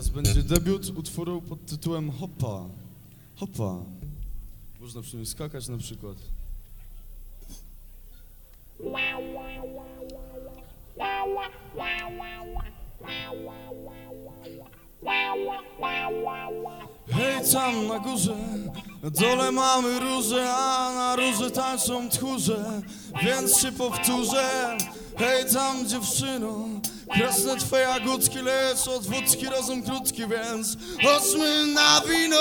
Teraz będzie debiut utworu pod tytułem Hopa. Hopa. Można przy nim skakać na przykład. Hej, tam na górze, na dole mamy róże, a na róże tańczą tchórze, więc się powtórzę. Hej, tam dziewczyno, krasne twoje jagódki, lecz od wódki rozum krótki, więc chodźmy na wino.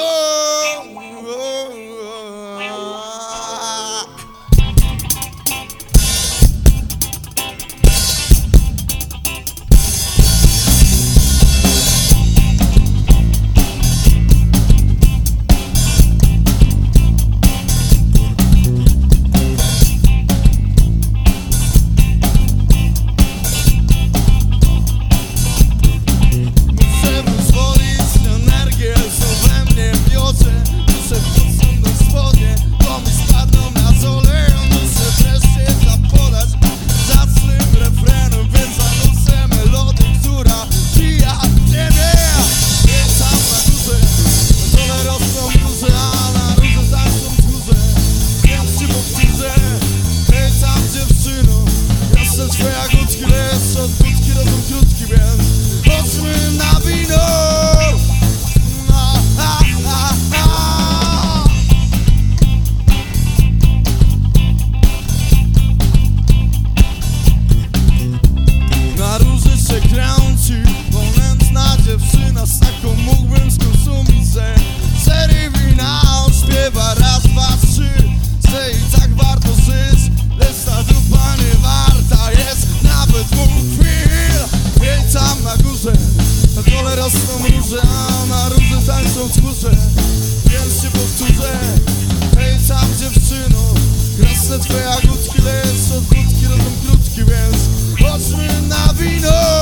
Twoje jagódki, lecz od wódki rozum krótki, więc chodźmy na wino. Na róży się kręci ponętna dziewczyna, z taką mógłbym skosumić ze 4 wina. On śpiewa raz, dwa, trzy, że i tak warto żyć, lecz ta dupa nie warta jest nawet dwóch chwil. Hej, tam na górze, na dole rosną róże, a na róże tańczą tchórze, więc się powtórzę. Hej, tam dziewczyno, krasne twoje jagódki, lecz od wódki rozum krótki, więc chodźmy na wino.